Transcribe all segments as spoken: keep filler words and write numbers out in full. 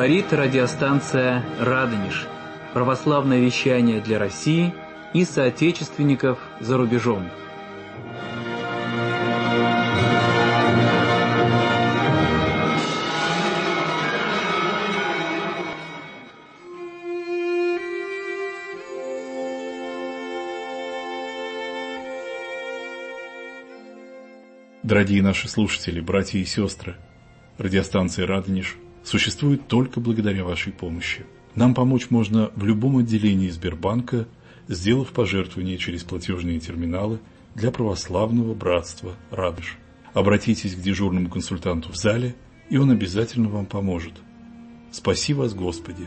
Говорит радиостанция «Радонеж». Православное вещание для России и соотечественников за рубежом. Дорогие наши слушатели, братья и сестры, радиостанция «Радонеж» существует только благодаря вашей помощи. Нам помочь можно в любом отделении Сбербанка, сделав пожертвование через платежные терминалы для православного братства «Радонеж». Обратитесь к дежурному консультанту в зале, и он обязательно вам поможет. Спаси вас, Господи!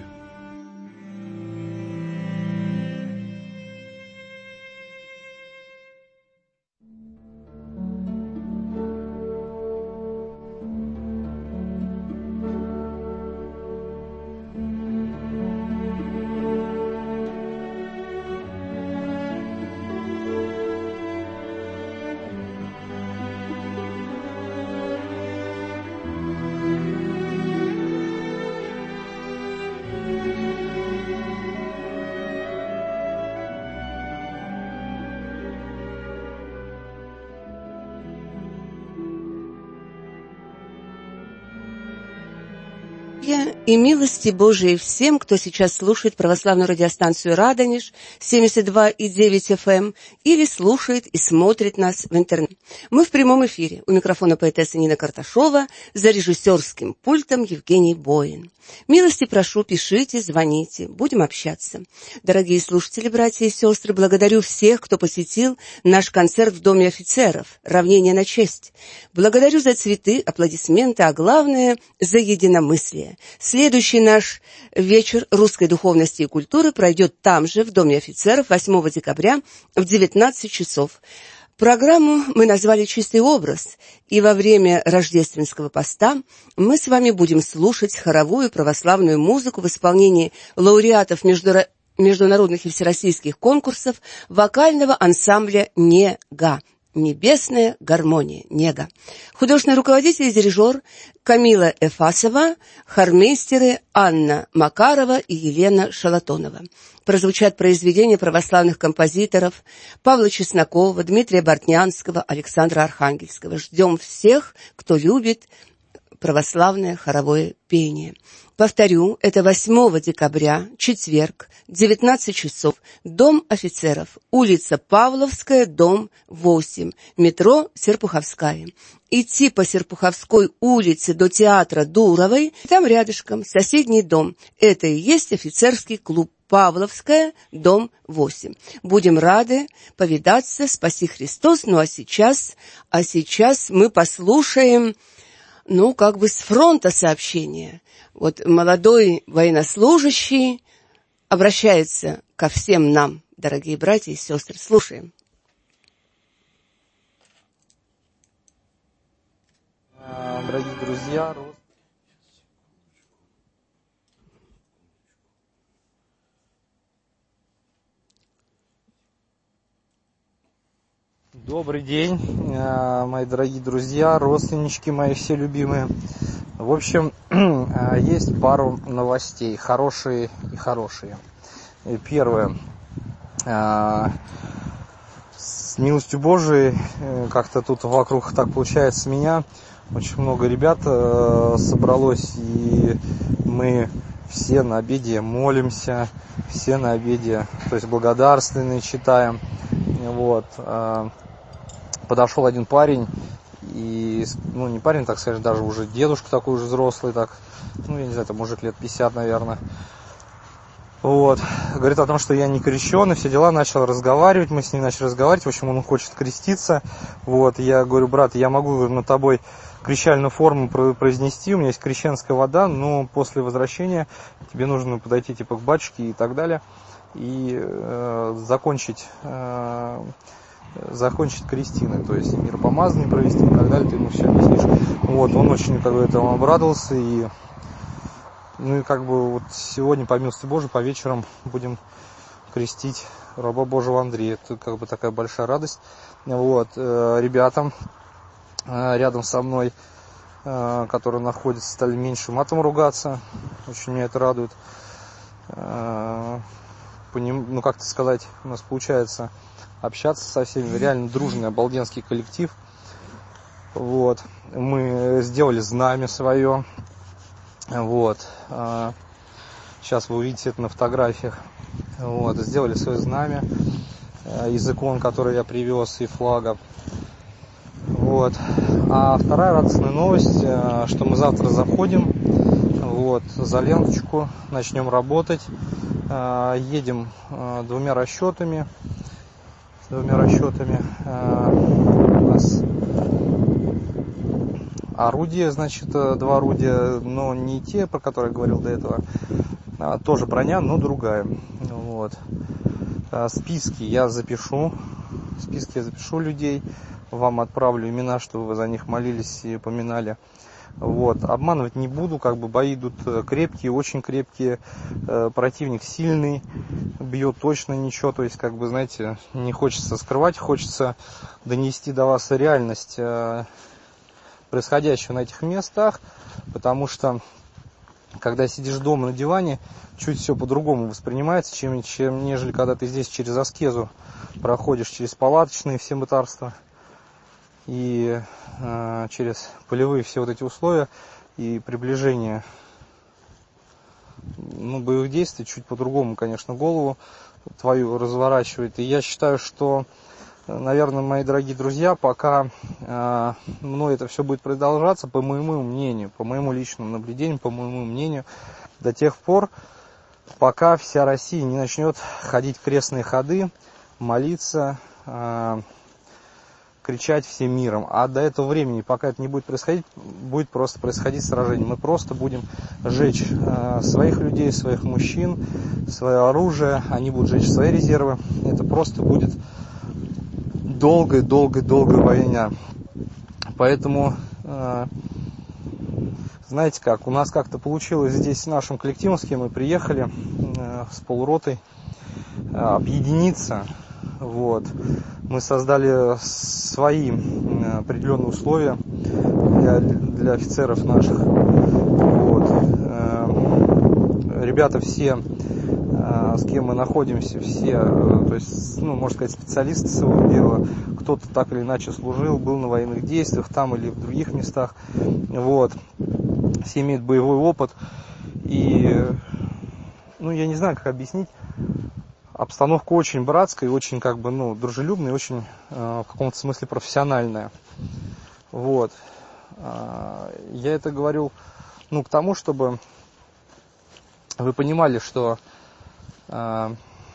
И милости Божией всем, кто сейчас слушает православную радиостанцию «Радонеж» семьдесят два и девять эф эм или слушает и смотрит нас в интернете. Мы в прямом эфире. У микрофона поэтесса Нина Карташова, за режиссерским пультом Евгений Боин. Милости прошу, пишите, звоните, будем общаться. Дорогие слушатели, братья и сестры, благодарю всех, кто посетил наш концерт в Доме офицеров «Равнение на честь». Благодарю за цветы, аплодисменты, а главное – за единомыслие. Следующий наш вечер русской духовности и культуры пройдет там же, в Доме офицеров, восьмого декабря в девятнадцать часов. Программу мы назвали «Чистый образ», и во время рождественского поста мы с вами будем слушать хоровую православную музыку в исполнении лауреатов междура... международных и всероссийских конкурсов вокального ансамбля «Нега». «Небесная гармония», «Нега». Художественный руководитель и дирижер Камила Эфасова, хормейстеры Анна Макарова и Елена Шалатонова. Прозвучат произведения православных композиторов Павла Чеснокова, Дмитрия Бортнянского, Александра Архангельского. Ждем всех, кто любит православное хоровое пение. Повторю, это восьмого декабря, четверг, девятнадцать часов, Дом офицеров, улица Павловская, дом восемь, метро Серпуховская. Идти по Серпуховской улице до театра Дуровой, там рядышком соседний дом. Это и есть офицерский клуб Павловская, дом восемь. Будем рады повидаться, спаси Христос. Ну а сейчас, а сейчас мы послушаем, ну, как бы с фронта сообщение. Вот молодой военнослужащий обращается ко всем нам, дорогие братья и сестры. Слушаем. Дорогие друзья, добрый день, мои дорогие друзья, родственнички мои все любимые. В общем, есть пару новостей, хорошие и хорошие. Первое. С милостью Божией, как-то тут вокруг так получается меня, очень много ребят собралось, и мы все на обеде молимся, все на обеде, то есть благодарственные читаем. Вот. Подошел один парень, и, ну, не парень, так сказать, даже уже дедушка такой уже взрослый, так, ну, я не знаю, там мужик лет пятьдесят, наверное. Вот. Говорит о том, что я не крещеный, все дела, начал разговаривать, мы с ним начали разговаривать, в общем, он хочет креститься. Вот. Я говорю: брат, я могу над тобой крещальную форму произнести, у меня есть крещенская вода, но после возвращения тебе нужно подойти типа к батюшке и так далее, и э, закончить... Э, закончить крестины, то есть миропомазание провести и так далее, ты ему все объяснишь. Вот, он очень как бы этому обрадовался, и ну и как бы вот сегодня, по милости Божией, по вечерам будем крестить раба Божьего Андрея. Это как бы такая большая радость. Вот, ребятам рядом со мной которые находятся, стали меньше матом ругаться. Очень меня это радует. Ну, как-то сказать, у нас получается общаться со всеми. Реально дружный, обалденский коллектив. Вот. Мы сделали знамя свое. Вот. Сейчас вы увидите это на фотографиях. Вот. Сделали свое знамя из икон, которые я привез, и флага. Вот. А вторая радостная новость, что мы завтра заходим вот, за ленточку, начнем работать. Едем двумя расчетами. Двумя расчетами. У нас орудия, значит, два орудия, но не те, про которые я говорил до этого. А, тоже броня, но другая. Вот. А, списки я запишу. Списки я запишу людей. Вам отправлю имена, чтобы вы за них молились и поминали. Вот. Обманывать не буду, как бы бои идут крепкие, очень крепкие. Э, противник сильный, бьет точно ничего. То есть, как бы, знаете, не хочется скрывать, хочется донести до вас реальность э, происходящего на этих местах. Потому что, когда сидишь дома на диване, чуть все по-другому воспринимается, чем, чем нежели когда ты здесь через аскезу проходишь, через палаточные все мытарства. И э, через полевые все вот эти условия и приближение ну, боевых действий чуть по-другому, конечно, голову твою разворачивает. И я считаю, что, наверное, мои дорогие друзья, пока э, мной это все будет продолжаться, по моему мнению, по моему личному наблюдению, по моему мнению, до тех пор, пока вся Россия не начнет ходить в крестные ходы, молиться, э, кричать всем миром. А до этого времени, пока это не будет происходить, будет просто происходить сражение. Мы просто будем жечь э, своих людей, своих мужчин, свое оружие, они будут жечь свои резервы. Это просто будет долгая-долгая-долгая война. Поэтому, э, знаете как, у нас как-то получилось здесь с нашим коллективом, с кем мы приехали, э, с полуротой, э, объединиться. Вот. Мы создали свои определенные условия для, для офицеров наших. Вот. Ребята все, с кем мы находимся, все, то есть, ну, можно сказать, специалисты своего дела. Кто-то так или иначе служил, был на военных действиях там или в других местах. Вот. Все имеют боевой опыт. И, ну, я не знаю, как объяснить. Обстановка очень братская, очень как бы, ну, дружелюбная, очень э, в каком-то смысле профессиональная. Вот. Э, я это говорю, ну, к тому, чтобы вы понимали, что э,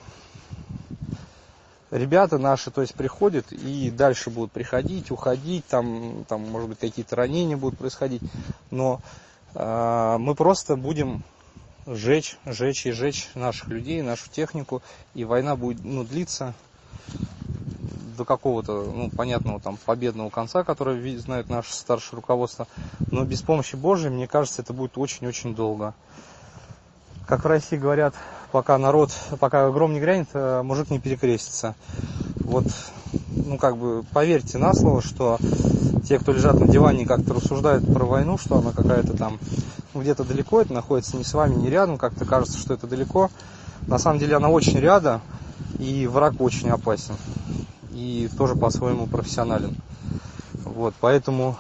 ребята наши, то есть, приходят и дальше будут приходить, уходить, там, там может быть, какие-то ранения будут происходить, но э, мы просто будем Жечь, жечь и жечь наших людей, нашу технику, и война будет, ну, длиться до какого-то, ну, понятного там победного конца, который знает наше старшее руководство. Но без помощи Божией, мне кажется, это будет очень-очень долго. Как в России говорят, пока народ, пока гром не грянет, мужик не перекрестится. Вот, ну, как бы, поверьте на слово, что те, кто лежат на диване и как-то рассуждают про войну, что она какая-то там где-то далеко, это находится не с вами, не рядом, как-то кажется, что это далеко. На самом деле она очень рядом, и враг очень опасен. И тоже по-своему профессионален. Вот, поэтому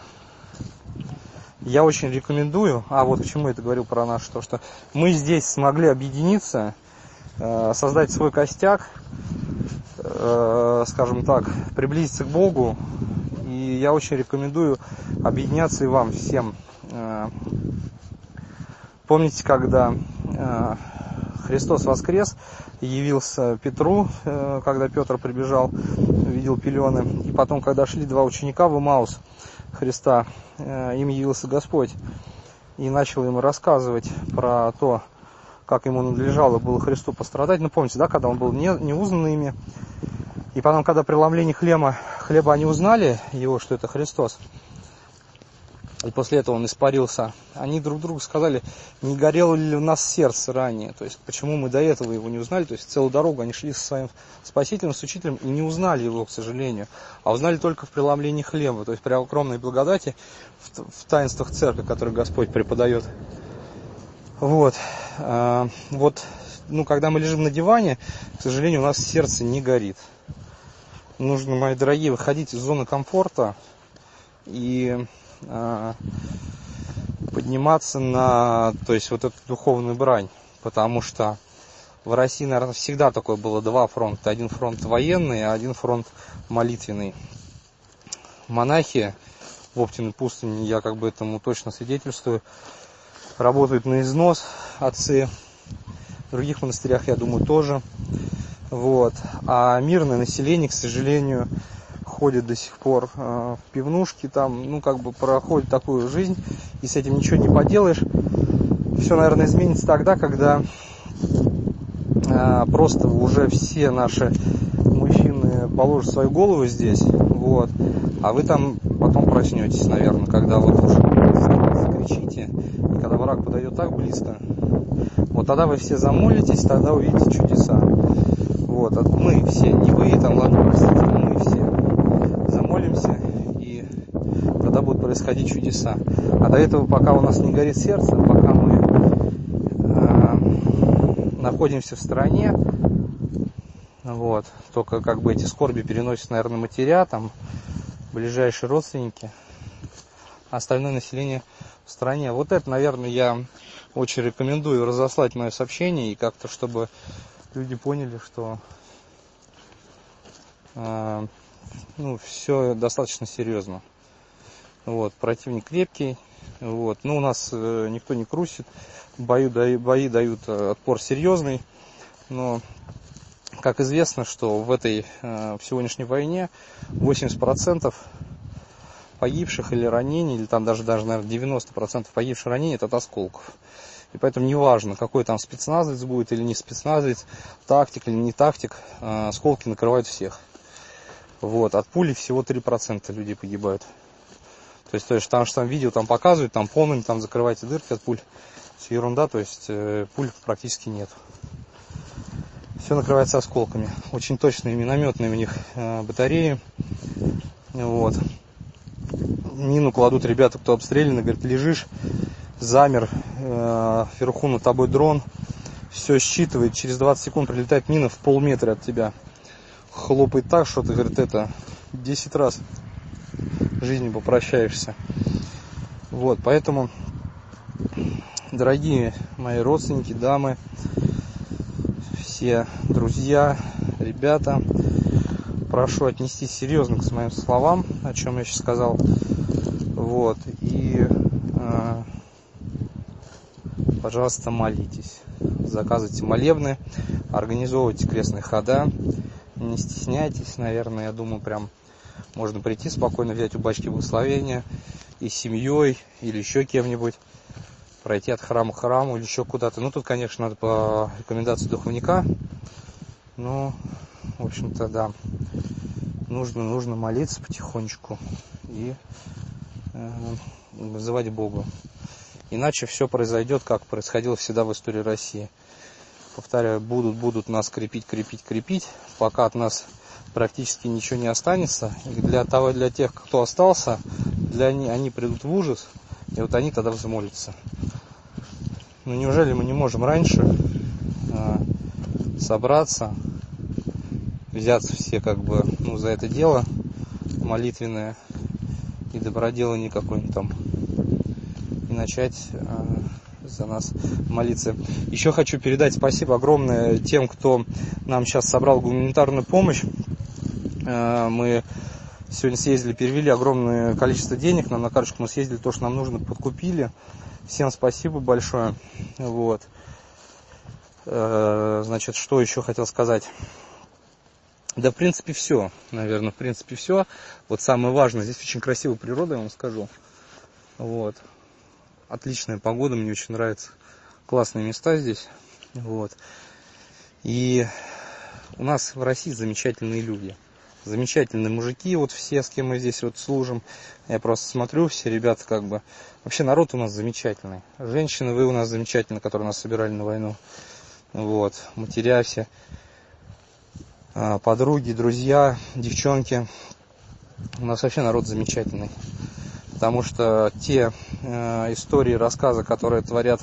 я очень рекомендую, а вот к чему я это говорил про наш, то, что мы здесь смогли объединиться, создать свой костяк, скажем так, приблизиться к Богу. И я очень рекомендую объединяться и вам всем. Помните, когда Христос воскрес, явился Петру, когда Петр прибежал, видел пелены. И потом, когда шли два ученика в Эмаус Христа, им явился Господь и начал им рассказывать про то, как ему надлежало было Христу пострадать. Ну, помните, да, когда он был не, не узнан ими. И потом, когда при ломлении хлеба, хлеба они узнали его, что это Христос, и после этого он испарился, они друг другу сказали, не горело ли у нас сердце ранее, то есть почему мы до этого его не узнали, то есть целую дорогу они шли со своим спасителем, с учителем и не узнали его, к сожалению, а узнали только в преломлении хлеба, то есть при огромной благодати в, в таинствах церкви, которые Господь преподает. Вот, а, вот, ну, когда мы лежим на диване, к сожалению, у нас сердце не горит. Нужно, мои дорогие, выходить из зоны комфорта и подниматься на, то есть вот эту духовную брань, потому что в России, наверное, всегда такое было два фронта, один фронт военный, а один фронт молитвенный. Монахи в Оптиной пустыне, я как бы этому точно свидетельствую, работают на износ, отцы, в других монастырях, я думаю, тоже, вот, а мирное население, к сожалению, ходит до сих пор э, в пивнушки, там, ну, как бы проходит такую жизнь, и с этим ничего не поделаешь. Все, наверное, изменится тогда, когда э, просто уже все наши мужчины положат свою голову здесь, вот, а вы там потом проснетесь, наверное, когда вот уже закричите, и когда враг подойдет так близко, вот тогда вы все замолитесь, тогда увидите чудеса. Вот, мы все, не вы, там, ладно, простите, мы все замолимся, и тогда будут происходить чудеса. А до этого, пока у нас не горит сердце, пока мы э, находимся в стороне, вот, только как бы эти скорби переносят, наверное, матеря, там, ближайшие родственники, а остальное население в стране. Вот это, наверное, я очень рекомендую разослать мое сообщение, и как-то, чтобы люди поняли, что э, ну, все достаточно серьезно. Вот, противник крепкий, вот, но у нас э, никто не крусит, бои, да, бои дают отпор серьезный, но, как известно, что в этой э, в сегодняшней войне восемьдесят процентов погибших или ранений, или там даже, даже наверное, девяносто процентов погибших ранений это от осколков. И поэтому неважно, какой там спецназовец будет или не спецназовец, тактик или не тактик, э, осколки накрывают всех. Вот, от пули всего три процента людей погибают. То есть, то есть там, что там видео там показывают, там полными там закрывайте дырки от пуль. Все ерунда, то есть э, пуль практически нет. Все накрывается осколками. Очень точные минометные у них э, батареи. Вот. Мину кладут ребята, кто обстрелян, говорит, лежишь, замер, э, вверху над тобой дрон, все считывает, через двадцать секунд прилетает мина в полметра от тебя. Хлопает так, что ты, говорит, это десять раз жизнью попрощаешься. Вот, поэтому, дорогие мои родственники, дамы, все друзья, ребята, прошу отнестись серьезно к моим словам, о чем я сейчас сказал. Вот, и э, пожалуйста, молитесь, заказывайте молебны, организовывайте крестные хода, не стесняйтесь, наверное, я думаю, прям можно прийти спокойно, взять у батюшки благословения и с семьей, или еще кем-нибудь, пройти от храма к храму или еще куда-то. Ну, тут, конечно, надо по рекомендации духовника, но, в общем-то, да, нужно, нужно молиться потихонечку и э, вызывать Бога. Иначе все произойдет, как происходило всегда в истории России. Повторяю, будут, будут нас крепить, крепить, крепить, пока от нас практически ничего не останется. И для того, для тех, кто остался, для они, они придут в ужас, и вот они тогда взмолятся. Ну неужели мы не можем раньше э, собраться, взяться все как бы, ну, за это дело молитвенное и доброделание какое-нибудь там, и начать э, за нас молиться. Еще хочу передать спасибо огромное тем, кто нам сейчас собрал гуманитарную помощь. Э, мы сегодня съездили, перевели огромное количество денег, нам на карточку мы съездили, то, что нам нужно, подкупили. Всем спасибо большое. Вот. Э, значит, что еще хотел сказать? Да, в принципе, все. Наверное, в принципе, все. Вот самое важное, здесь очень красивая природа, я вам скажу. Вот. Отличная погода, мне очень нравится. Классные места здесь. Вот. И у нас в России замечательные люди. замечательные мужики, вот все, с кем мы здесь вот служим. Я просто смотрю, все ребята как бы... Вообще народ у нас замечательный. Женщины, вы у нас замечательные, которые нас собирали на войну. Вот, матеря все, подруги, друзья, девчонки. У нас вообще народ замечательный. Потому что те э, истории, рассказы, которые творят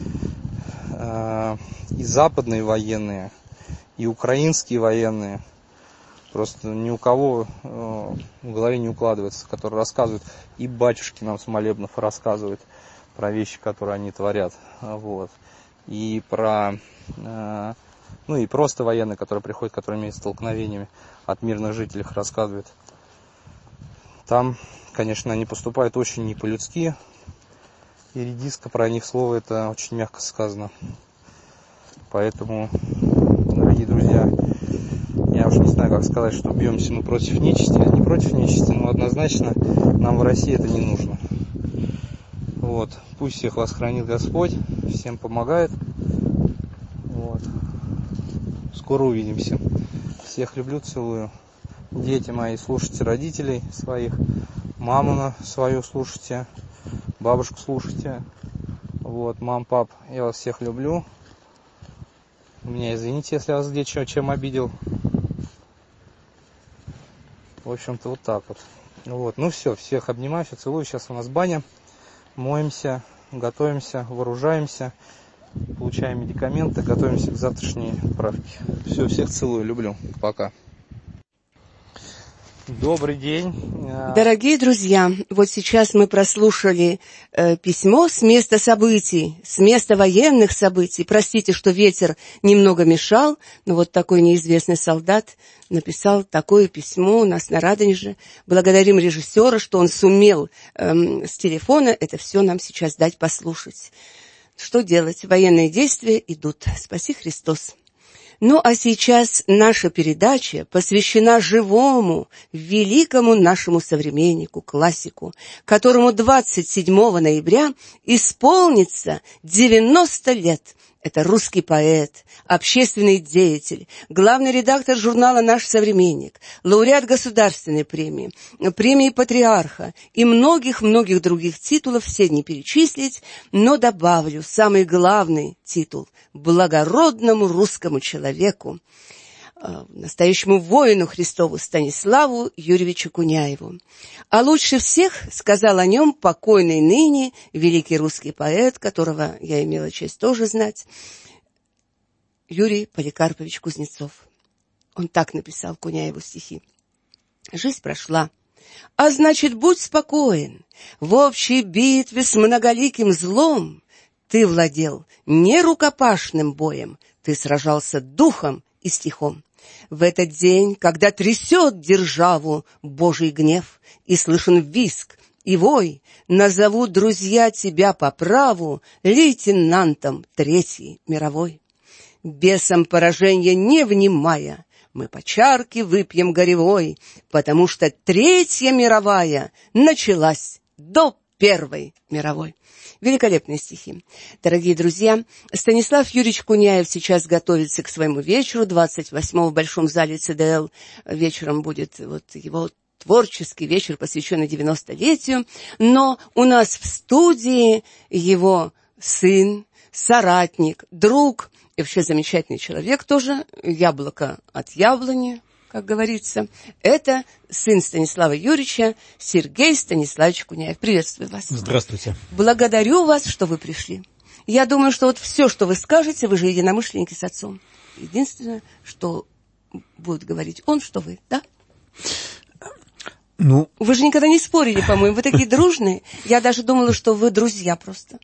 э, и западные военные, и украинские военные, просто ни у кого э, в голове не укладывается, которые рассказывают, и батюшки нам с молебнов рассказывают про вещи, которые они творят, вот, и про, э, ну и просто военные, которые приходят, которые имеют столкновениями, от мирных жителей рассказывают. Там, конечно, они поступают очень не по-людски, и редиска про них слово, это очень мягко сказано. Поэтому, дорогие друзья, я уж не знаю, как сказать, что бьемся мы против нечисти, не против нечисти, но однозначно нам в России это не нужно. Вот. Пусть всех вас хранит Господь, всем помогает. Вот. Скоро увидимся. Всех люблю, целую. Дети мои, слушайте родителей своих, маму свою слушайте, бабушку слушайте. Вот, мам, пап, я вас всех люблю. Меня извините, если я вас где-то чем обидел. В общем-то, вот так вот. Вот. Ну все, всех обнимаю, все целую. Сейчас у нас баня. Моемся, готовимся, вооружаемся, получаем медикаменты, готовимся к завтрашней отправке. Все, всех целую, люблю. Пока. Добрый день. Дорогие друзья, вот сейчас мы прослушали э, письмо с места событий, с места военных событий. Простите, что ветер немного мешал, но вот такой неизвестный солдат написал такое письмо у нас на Радонеже. Благодарим режиссера, что он сумел э, с телефона это все нам сейчас дать послушать. Что делать? Военные действия идут. Спаси Христос. Ну, а сейчас наша передача посвящена живому, великому нашему современнику, классику, которому двадцать седьмого ноября исполнится девяносто лет. Это русский поэт, общественный деятель, главный редактор журнала «Наш современник», лауреат государственной премии, премии Патриарха и многих-многих других титулов, все не перечислить, но добавлю самый главный титул – благородному русскому человеку, настоящему воину Христову Станиславу Юрьевичу Куняеву. А лучше всех сказал о нем покойный ныне великий русский поэт, которого я имела честь тоже знать, Юрий Поликарпович Кузнецов. Он так написал Куняеву стихи. «Жизнь прошла, а значит, будь спокоен, в общей битве с многоликим злом ты владел не рукопашным боем, ты сражался духом и стихом. В этот день, когда трясет державу Божий гнев, и слышен визг и вой, назовут друзья тебя по праву лейтенантом Третьей мировой. Бесам поражения не внимая, мы по чарке выпьем горевой, потому что Третья мировая началась до Первой мировой». Великолепные стихи. Дорогие друзья, Станислав Юрьевич Куняев сейчас готовится к своему вечеру. двадцать восьмого в Большом зале ЦДЛ вечером будет вот его творческий вечер, посвященный девяностолетию. Но у нас в студии его сын, соратник, друг и вообще замечательный человек тоже, яблоко от яблони, как говорится. Это сын Станислава Юрьевича, Сергей Станиславович Куняев. Приветствую вас. Здравствуйте. Благодарю вас, что вы пришли. Я думаю, что вот все, что вы скажете, вы же единомышленники с отцом. Единственное, что будет говорить он, что вы, да? Ну... Вы же никогда не спорили, по-моему. Вы такие дружные. Я даже думала, что вы друзья просто.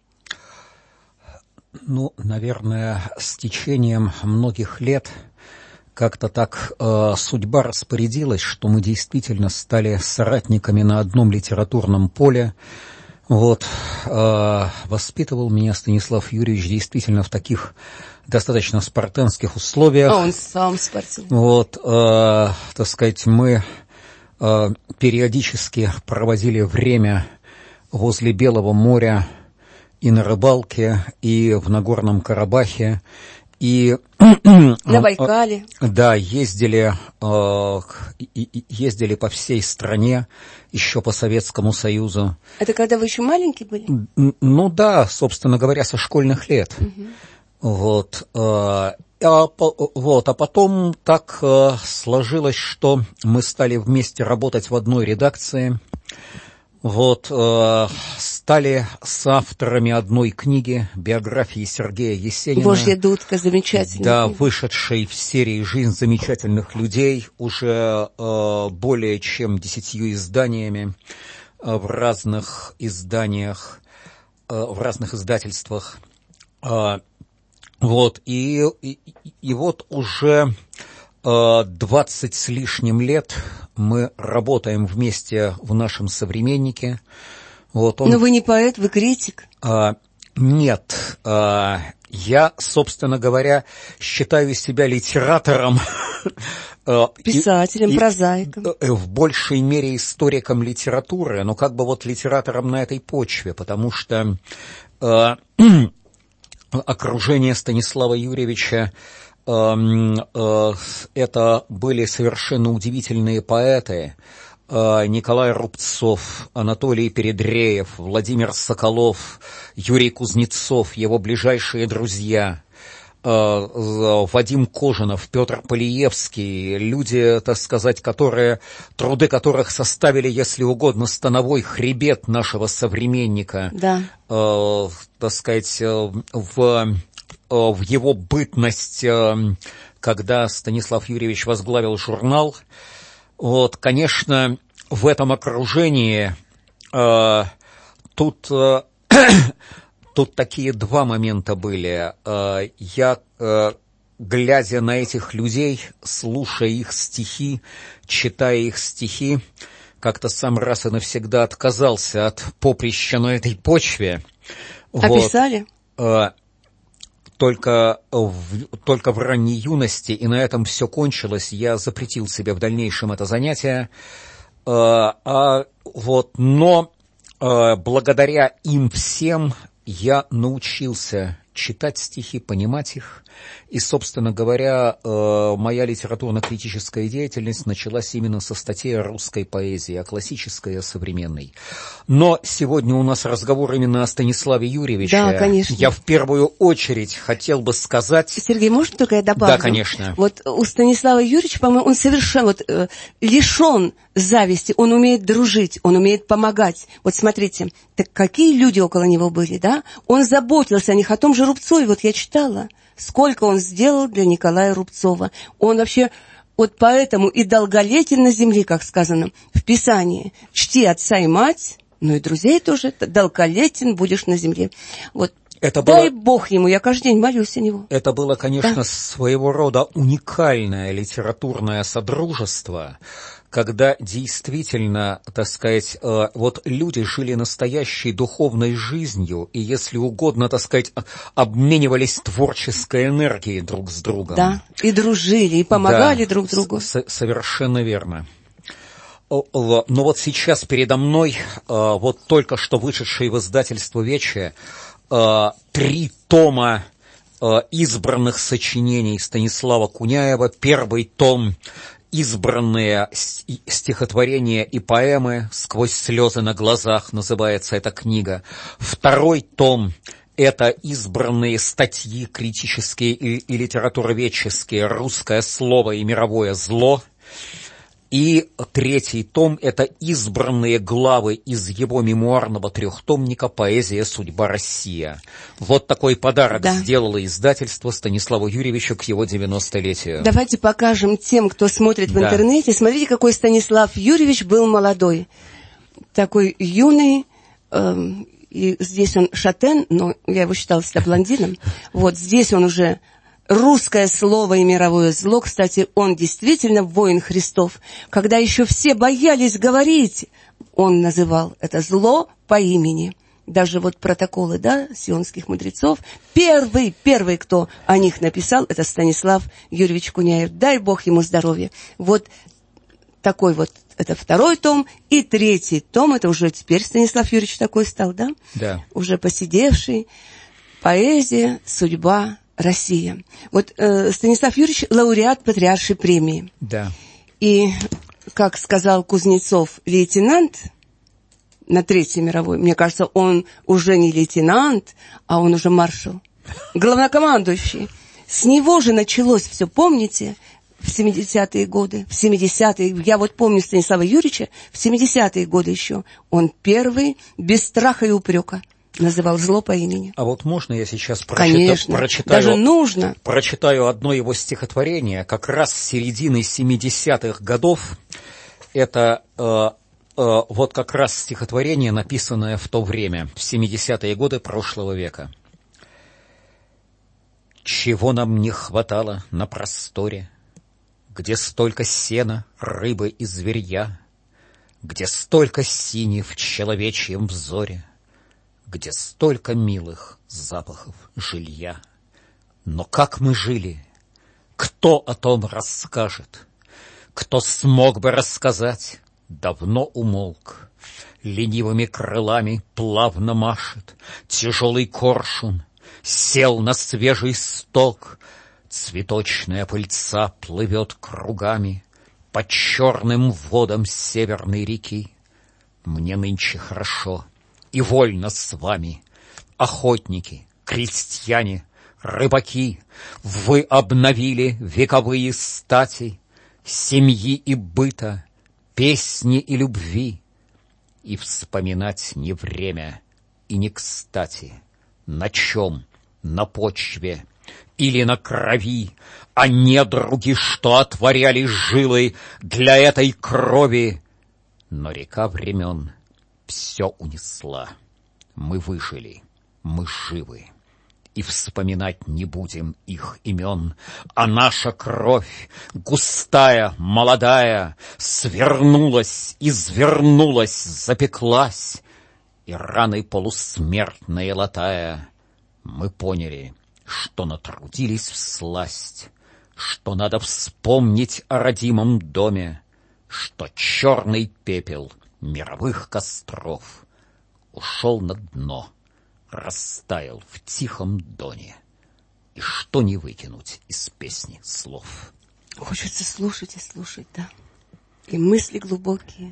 Ну, наверное, с течением многих лет как-то так э, судьба распорядилась, что мы действительно стали соратниками на одном литературном поле. Вот, э, воспитывал меня Станислав Юрьевич действительно в таких достаточно спартанских условиях. А он сам спортсмен. Вот, э, так сказать, мы э, периодически проводили время возле Белого моря и на рыбалке, и в Нагорном Карабахе, И на Байкале. Да, ездили, ездили по всей стране, еще по Советскому Союзу. Это когда вы еще маленькие были? Ну да, собственно говоря, со школьных лет. Угу. Вот. А, вот. А потом так сложилось, что мы стали вместе работать в одной редакции. Вот, э, стали соавторами одной книги, биографии Сергея Есенина. «Божья дудка», замечательная. Да, вышедшей в серии «Жизнь замечательных людей», уже э, более чем десятью изданиями э, в разных изданиях, э, в разных издательствах. Э, вот, и, и, и вот уже двадцать с лишним лет мы работаем вместе в нашем «Современнике». Вот он... Но вы не поэт, вы критик? А, нет, а, я, собственно говоря, считаю себя литератором. Писателем, и, прозаиком. И, в большей мере историком литературы, но как бы вот литератором на этой почве, потому что а, окружение Станислава Юрьевича это были совершенно удивительные поэты. Николай Рубцов, Анатолий Передреев, Владимир Соколов, Юрий Кузнецов, его ближайшие друзья, Вадим Кожинов, Петр Полиевский, люди, так сказать, которые, труды которых составили, если угодно, становой хребет нашего современника. Да. Так сказать, в... в его бытность, когда Станислав Юрьевич возглавил журнал. Вот, конечно, в этом окружении э, тут, э, тут такие два момента были. Э, я, э, глядя на этих людей, слушая их стихи, читая их стихи, как-то сам раз и навсегда отказался от поприща на этой почве. А вот. писали? Э, Только в, только в ранней юности, и на этом все кончилось. Я запретил себе в дальнейшем это занятие. А, а, вот, но а, благодаря им всем я научился читать стихи, понимать их. И, собственно говоря, моя литературно-критическая деятельность началась именно со статей о русской поэзии, о классической и о современной. Но сегодня у нас разговор именно о Станиславе Юрьевиче. Да, конечно. Я в первую очередь хотел бы сказать... Сергей, можно только я добавлю? Да, конечно. Вот у Станислава Юрьевича, по-моему, он совершенно вот, э, лишен зависти, он умеет дружить, он умеет помогать. Вот смотрите, так какие люди около него были, да? Он заботился о них, о том же Рубцове, вот я читала, сколько он сделал для Николая Рубцова. Он вообще, вот поэтому и долголетен на земле, как сказано в Писании. Чти отца и мать, ну и друзей тоже, долголетен будешь на земле. Вот. Это Дай было... Бог ему, я каждый день молюсь о него. Это было, конечно, да. своего рода уникальное литературное содружество, когда действительно, так сказать, вот люди жили настоящей духовной жизнью и, если угодно, так сказать, обменивались творческой энергией друг с другом. Да, и дружили, и помогали да, друг другу. С- совершенно верно. Но вот сейчас передо мной, вот только что вышедший в издательство «Вече», три тома избранных сочинений Станислава Куняева. Первый том «Избранные стихотворения и поэмы. Сквозь слезы на глазах» называется эта книга. Второй том — это избранные статьи критические и, и литературоведческие «Русское слово и мировое зло». И третий том — это избранные главы из его мемуарного трехтомника «Поэзия, судьба, Россия». Вот такой подарок да. сделало издательство Станиславу Юрьевичу к его девяностолетию. Давайте покажем тем, кто смотрит да. в интернете. Смотрите, какой Станислав Юрьевич был молодой. Такой юный, э, и здесь он шатен, но я его считала всегда блондином. Вот здесь он уже... Русское слово и мировое зло, кстати, он действительно воин Христов. Когда еще все боялись говорить, он называл это зло по имени. Даже вот протоколы, да, сионских мудрецов. Первый, первый, кто о них написал, это Станислав Юрьевич Куняев. Дай Бог ему здоровья. Вот такой вот, это второй том. И третий том, это уже теперь Станислав Юрьевич такой стал, да? Да. Уже посидевший. Поэзия, судьба, Россия. Вот э, Станислав Юрьевич лауреат Патриаршей премии. Да. И, как сказал Кузнецов, лейтенант на Третьей мировой, мне кажется, он уже не лейтенант, а он уже маршал, главнокомандующий. С него же началось все, помните, в семидесятые годы, в семидесятые, я вот помню Станислава Юрьевича, в семидесятые годы еще, он первый без страха и упрека называл зло по имени. А вот можно я сейчас прочита... Конечно, прочитаю, даже нужно. прочитаю одно его стихотворение, как раз с середины семидесятых годов. Это э, э, вот как раз стихотворение, написанное в то время, в семидесятые годы прошлого века. Чего нам не хватало на просторе, где столько сена, рыбы и зверья, где столько сини в человечьем взоре, где столько милых запахов жилья. Но как мы жили, кто о том расскажет? Кто смог бы рассказать, давно умолк. Ленивыми крылами плавно машет тяжелый коршун, сел на свежий сток. Цветочная пыльца плывет кругами по черным водам северной реки. Мне нынче хорошо и вольно с вами, охотники, крестьяне, рыбаки. Вы обновили вековые стати, семьи и быта, песни и любви. И вспоминать не время и не кстати, на чем, на почве или на крови, а недруги, что отворяли жилы для этой крови. Но река времен все унесла. Мы выжили, мы живы, и вспоминать не будем их имен, а наша кровь, густая, молодая, свернулась, извернулась, запеклась, и раной полусмертные латая, мы поняли, что натрудились всласть, что надо вспомнить о родимом доме, что черный пепел мировых костров ушел на дно, растаял в тихом доне, и что не выкинуть из песни слов. Хочется слушать и слушать, да. И мысли глубокие,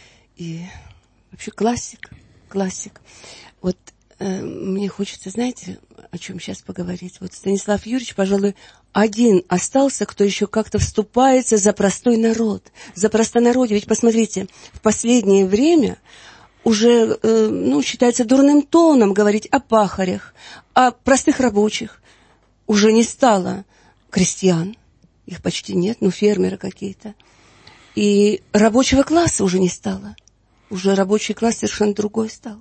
и вообще классик, классик. Вот э, мне хочется, знаете, о чем сейчас поговорить. Вот Станислав Юрьевич, пожалуй, один остался, кто еще как-то вступается за простой народ, за простонародье. Ведь посмотрите, в последнее время уже, э, ну, считается дурным тоном говорить о пахарях, о простых рабочих. Уже не стало крестьян, их почти нет, ну, фермеры какие-то. И рабочего класса уже не стало. Уже рабочий класс совершенно другой стал.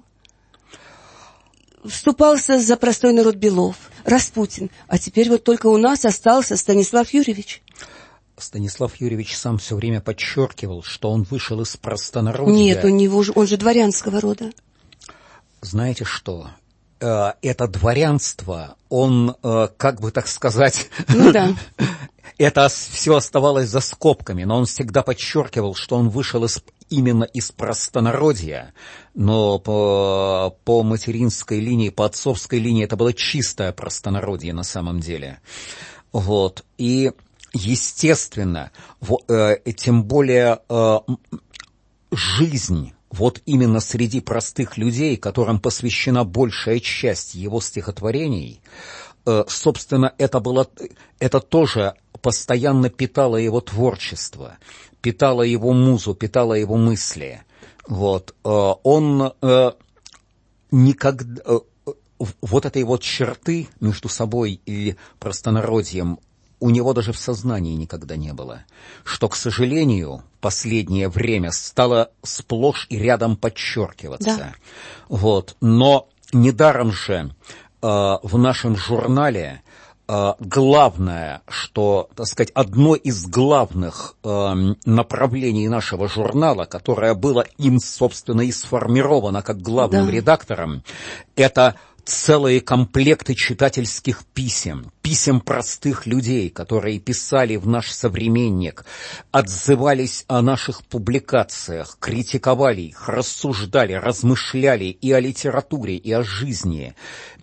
Вступался за простой народ Белов, Распутин, а теперь вот только у нас остался Станислав Юрьевич. Станислав Юрьевич сам все время подчеркивал, что он вышел из простонародья. Нет, у него же, он же дворянского рода. Знаете что? Это дворянство, он, как бы так сказать, ну, да. Это все оставалось за скобками, но он всегда подчеркивал, что он вышел из, именно из простонародья, но по, по материнской линии, по отцовской линии это было чистое простонародье на самом деле. Вот. И, естественно, в, э, тем более э, жизнь вот именно среди простых людей, которым посвящена большая часть его стихотворений, э, собственно, это было, это тоже постоянно питало его творчество, питало его музу, питало его мысли. Вот. Э, он э, никогда... Э, вот этой вот черты между собой и простонародьем у него даже в сознании никогда не было, что, к сожалению, последнее время стало сплошь и рядом подчеркиваться. Да. Вот. Но недаром же э, в нашем журнале э, главное, что, так сказать, одно из главных э, направлений нашего журнала, которое было им, собственно, и сформировано как главным да. редактором, это целые комплекты читательских писем, писем простых людей, которые писали в наш современник, отзывались о наших публикациях, критиковали их, рассуждали, размышляли и о литературе, и о жизни.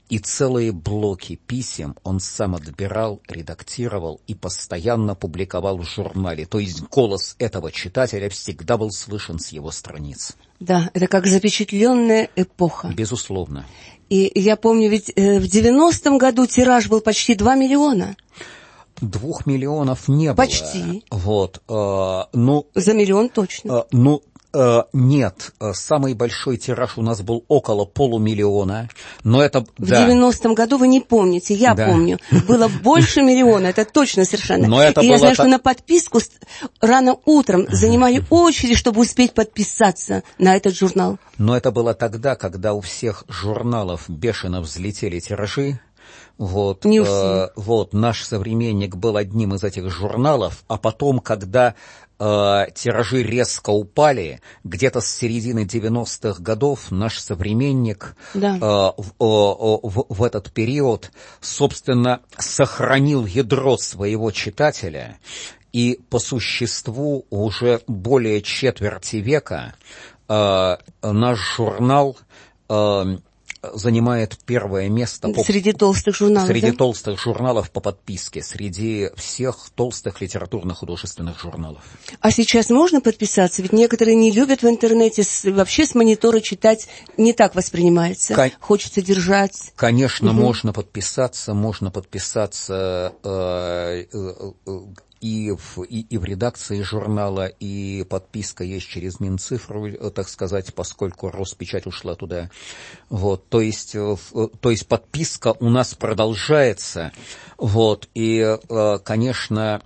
И целые блоки писем он сам отбирал, редактировал и постоянно публиковал в журнале. То есть голос этого читателя всегда был слышен с его страниц. Да, это как запечатленная эпоха. Безусловно. И я помню, ведь э, в девяностом году тираж был почти два миллиона. Двух миллионов не было. Почти. Вот. Э, ну, За миллион точно. Э, ну, э, нет. Самый большой тираж у нас был около полумиллиона. Но это... В да. девяностом году вы не помните, я да. помню. Было больше миллиона, это точно совершенно. Но это И было я знаю, та... что на подписку рано утром занимали очередь, чтобы успеть подписаться на этот журнал. Но это было тогда, когда у всех журналов бешено взлетели тиражи. Вот, Не у э, вот, наш современник был одним из этих журналов, а потом, когда э, тиражи резко упали, где-то с середины девяностых годов наш современник да. э, в, в, в, в этот период, собственно, сохранил ядро своего читателя, и по существу уже более четверти века э, наш журнал э, занимает первое место по, среди толстых журналов. Среди да? толстых журналов по подписке, среди всех толстых литературно-художественных журналов. А сейчас можно подписаться? Ведь некоторые не любят в интернете, с, вообще с монитора читать не так воспринимается. Кон... Хочется держать. Конечно, угу. можно подписаться, можно подписаться э, э, э, и в, и, и в редакции журнала, и подписка есть через Минцифру, так сказать, поскольку Роспечать ушла туда. Вот, то есть, то есть подписка у нас продолжается. Вот, и, конечно,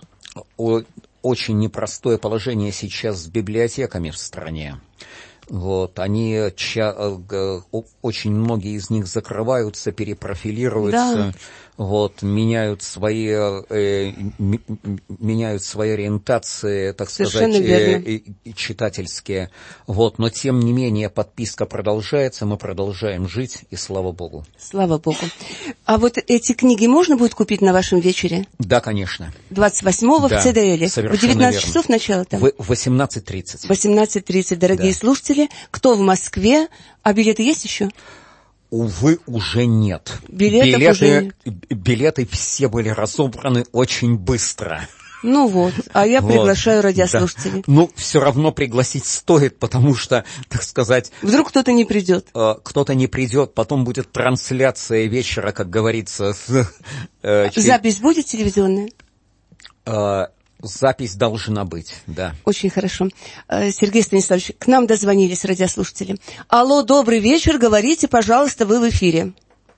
очень непростое положение сейчас с библиотеками в стране. Вот, они, ча, очень многие из них закрываются, перепрофилируются, да. вот, меняют свои, э, меняют свои ориентации, так Совершенно сказать, верно. э, э, читательские. Вот, но тем не менее подписка продолжается, мы продолжаем жить, и слава Богу. Слава Богу. А вот эти книги можно будет купить на вашем вечере? Да, конечно. двадцать восьмого да, в ЦДЛе. В девятнадцать верно. часов начало там? В восемнадцать тридцать. восемнадцать тридцать, дорогие да. слушатели. Кто в Москве? А билеты есть еще? Увы, уже нет. Билетов билеты, уже нет. Билеты все были разобраны очень быстро. Ну вот, а я вот. приглашаю радиослушателей. Да. Ну, все равно пригласить стоит, потому что, так сказать... Вдруг кто-то не придет. Э, кто-то не придет, потом будет трансляция вечера, как говорится. Э, через... Запись будет телевизионная? Э, Запись должна быть, да. Очень хорошо. Сергей Станиславович, к нам дозвонились радиослушатели. Алло, добрый вечер, говорите, пожалуйста, вы в эфире.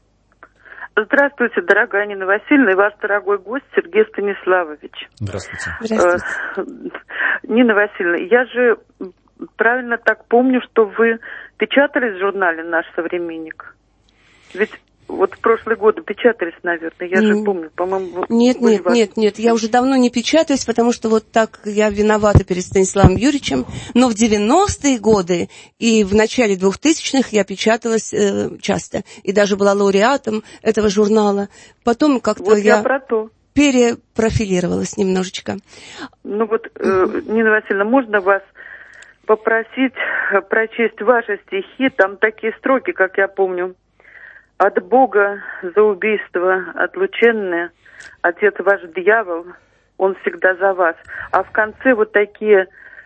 Здравствуйте, дорогая Нина Васильевна и ваш дорогой гость Сергей Станиславович. Здравствуйте. Здравствуйте. Нина Васильевна, я же правильно так помню, что вы печатались в журнале «Наш современник». Ведь... Вот в прошлые годы печатались, наверное, я mm. же помню, по-моему... Нет, нет, вас... нет, нет, я уже давно не печатаюсь, потому что вот так я виновата перед Станиславом Юрьевичем, но в девяностые годы и в начале двухтысячных я печаталась э, часто, и даже была лауреатом этого журнала. Потом как-то вот я... я про то. перепрофилировалась немножечко. Ну вот, э, Нина Васильевна, можно вас попросить прочесть ваши стихи, там такие строки, как я помню. От Бога за убийство отлученное, Отец ваш дьявол, он всегда за вас. А в конце вот такие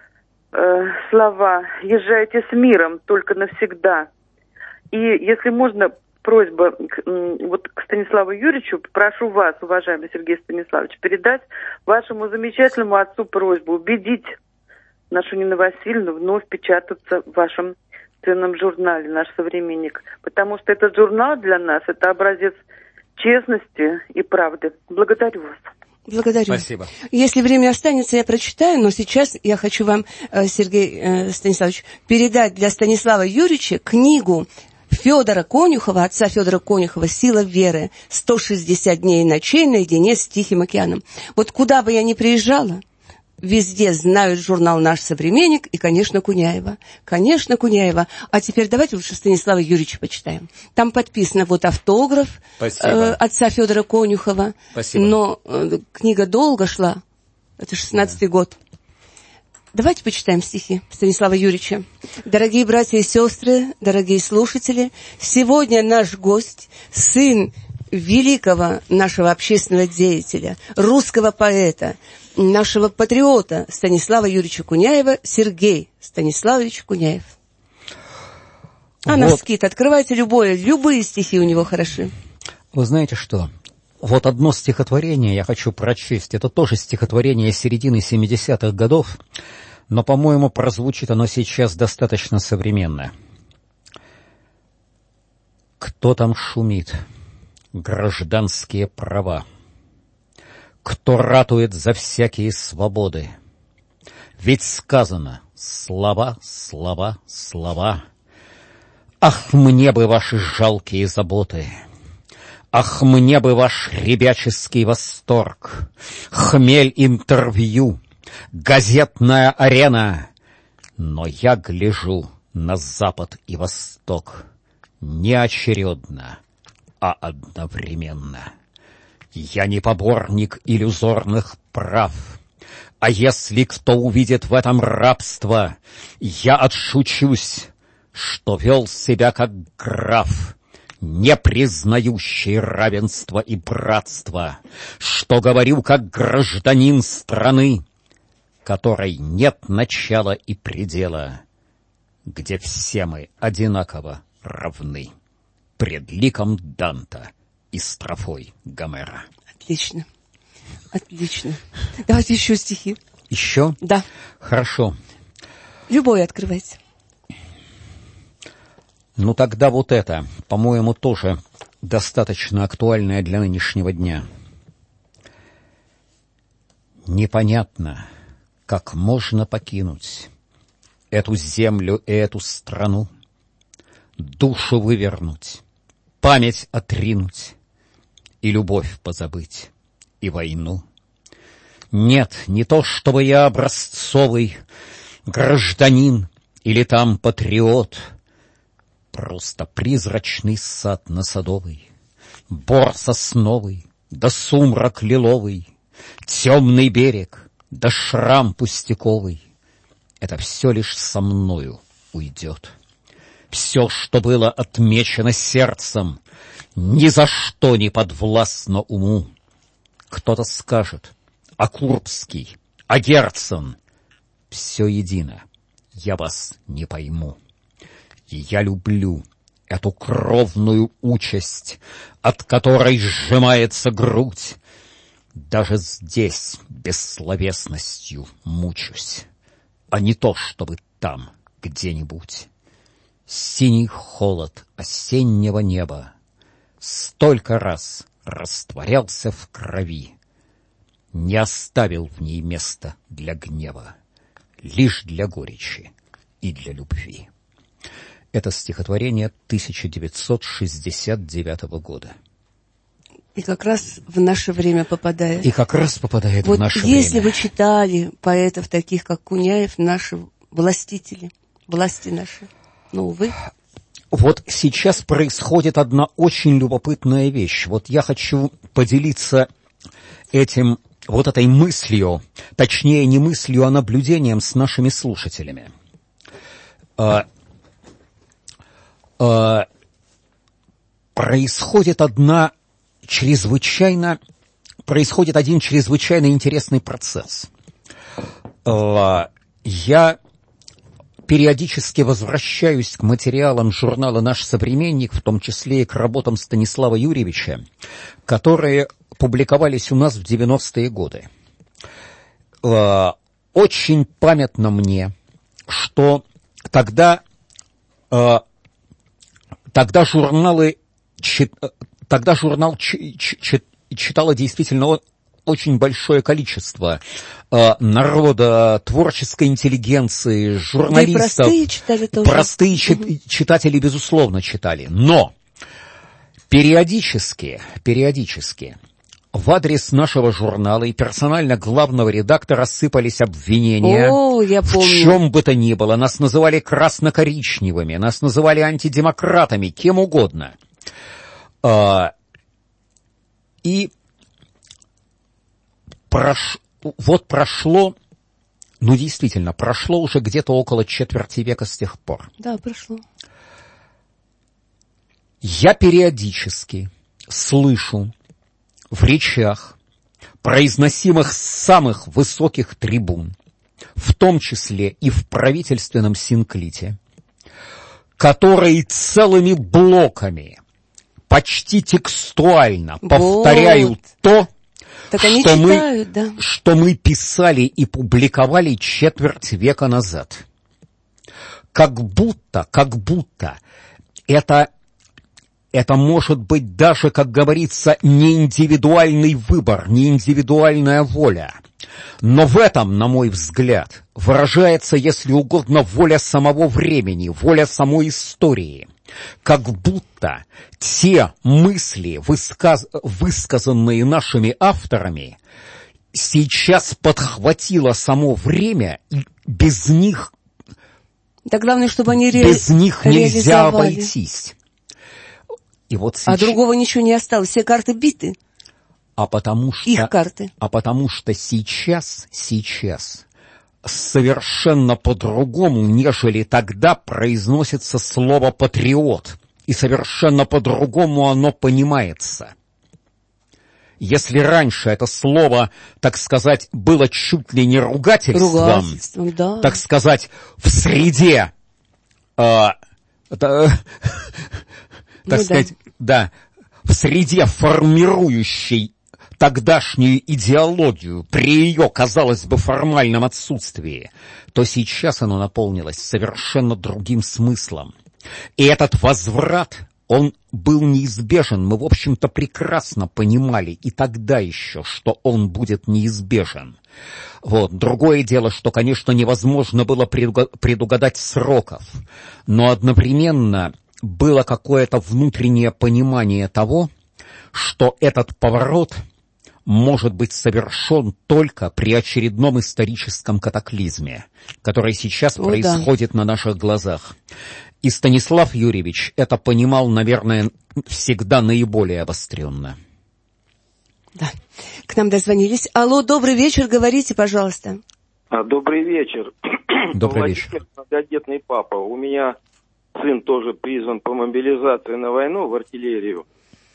э, слова: езжайте с миром, только навсегда. И если можно, просьба к, вот к Станиславу Юрьевичу, прошу вас, уважаемый Сергей Станиславович, передать вашему замечательному отцу просьбу убедить нашу Нину Васильевну вновь печататься в вашем журнале «Наш современник», потому что этот журнал для нас – это образец честности и правды. Благодарю вас. Благодарю. Спасибо. Если время останется, я прочитаю, но сейчас я хочу вам, Сергей Станиславович, передать для Станислава Юрьевича книгу Федора Конюхова, отца Федора Конюхова «Сила веры. сто шестьдесят дней и ночей наедине с Тихим океаном». Вот куда бы я ни приезжала, везде знают журнал «Наш современник» и, конечно, Куняева. Конечно, Куняева. А теперь давайте лучше Станислава Юрьевича почитаем. Там подписано вот автограф э, отца Федора Конюхова. Спасибо. Но э, книга долго шла. Это шестнадцатый да. год. Давайте почитаем стихи Станислава Юрьевича. Дорогие братья и сестры, дорогие слушатели, сегодня наш гость, сын великого нашего общественного деятеля, русского поэта, нашего патриота Станислава Юрьевича Куняева, Сергей Станиславович Куняев. А на скид открывайте любое, любые стихи у него хороши. Вы знаете что? Вот одно стихотворение я хочу прочесть. Это тоже стихотворение середины семидесятых годов, но, по-моему, прозвучит оно сейчас достаточно современно. Кто там шумит? Гражданские права. Кто ратует за всякие свободы? Ведь сказано: слова, слова, слова. Ах, мне бы ваши жалкие заботы! Ах, мне бы ваш ребяческий восторг! Хмель интервью, газетная арена! Но я гляжу на запад и восток не очередно, а одновременно. Я не поборник иллюзорных прав, а если кто увидит в этом рабство, я отшучусь, что вел себя как граф, не признающий равенства и братства, что говорю как гражданин страны, которой нет начала и предела, где все мы одинаково равны пред ликом Данта и строфой Гомера. Отлично, отлично. Давайте еще стихи. Еще? Да. Хорошо. Любой открывайте. Ну тогда вот это, по-моему, тоже достаточно актуальное для нынешнего дня. Непонятно, как можно покинуть эту землю и эту страну, душу вывернуть, память отринуть и любовь позабыть, и войну. Нет, не то чтобы я образцовый гражданин или там патриот, просто призрачный сад на Садовой, бор сосновый, да сумрак лиловый, темный берег, да шрам пустяковый. Это все лишь со мною уйдет. Все, что было отмечено сердцем, ни за что не подвластно уму. Кто-то скажет: а Курбский, а Герцен? Все едино, я вас не пойму. И я люблю эту кровную участь, от которой сжимается грудь. Даже здесь бессловесностью мучусь, а не то, чтобы там где-нибудь. Синий холод осеннего неба столько раз растворялся в крови, не оставил в ней места для гнева, лишь для горечи и для любви. Это стихотворение тысяча девятьсот шестьдесят девятого года. И как раз в наше время попадает. И как раз попадает вот в наше если время. Если вы читали поэтов, таких как Куняев, наши властители, власти наши, ну, увы. Вот сейчас происходит одна очень любопытная вещь. Вот я хочу поделиться этим, вот этой мыслью, точнее не мыслью, а наблюдением с нашими слушателями. А, а, происходит одна чрезвычайно, происходит один чрезвычайно интересный процесс. А, я периодически возвращаюсь к материалам журнала «Наш современник», в том числе и к работам Станислава Юрьевича, которые публиковались у нас в девяностые годы. Очень памятно мне, что тогда, тогда, журналы, тогда журнал читало действительно очень большое количество э, народа, творческой интеллигенции, журналистов. Да и простые читали тоже. Простые угу. читатели, безусловно, читали. Но периодически, периодически в адрес нашего журнала и персонально главного редактора сыпались обвинения. О, я помню. В чем бы то ни было. Нас называли красно-коричневыми, нас называли антидемократами, кем угодно. Э, и Прош... Вот прошло Ну, действительно, прошло уже где-то около четверти века с тех пор. Да, прошло. Я периодически слышу в речах, произносимых с самых высоких трибун, в том числе и в правительственном синклите, которые целыми блоками, почти текстуально вот. повторяют то, так они что, читают, мы, да. что мы писали и публиковали четверть века назад. Как будто, как будто это, это может быть даже, как говорится, не индивидуальный выбор, не индивидуальная воля. Но в этом, на мой взгляд, выражается, если угодно, воля самого времени, воля самой истории. Как будто те мысли, высказ... высказанные нашими авторами, сейчас подхватило само время, и без них, да главное, чтобы они ре... без них нельзя обойтись. И вот сейчас... А другого ничего не осталось, все карты биты. А потому что... Их карты. А потому что сейчас, сейчас... совершенно по-другому, нежели тогда произносится слово «патриот», и совершенно по-другому оно понимается. Если раньше это слово, так сказать, было чуть ли не ругательством, ругательством да. так сказать, в среде, э, это, так ну, сказать, да. да, в среде формирующей тогдашнюю идеологию при ее, казалось бы, формальном отсутствии, то сейчас оно наполнилось совершенно другим смыслом. И этот возврат, он был неизбежен. Мы, в общем-то, прекрасно понимали и тогда еще, что он будет неизбежен. Вот. Другое дело, что, конечно, невозможно было предугадать сроков, но одновременно было какое-то внутреннее понимание того, что этот поворот может быть совершен только при очередном историческом катаклизме, который сейчас О, происходит да. на наших глазах. И Станислав Юрьевич это понимал, наверное, всегда наиболее обостренно. Да. К нам дозвонились. Алло, добрый вечер, говорите, пожалуйста. А, добрый вечер. Добрый вечер. Многодетный папа. У меня сын тоже призван по мобилизации на войну в артиллерию.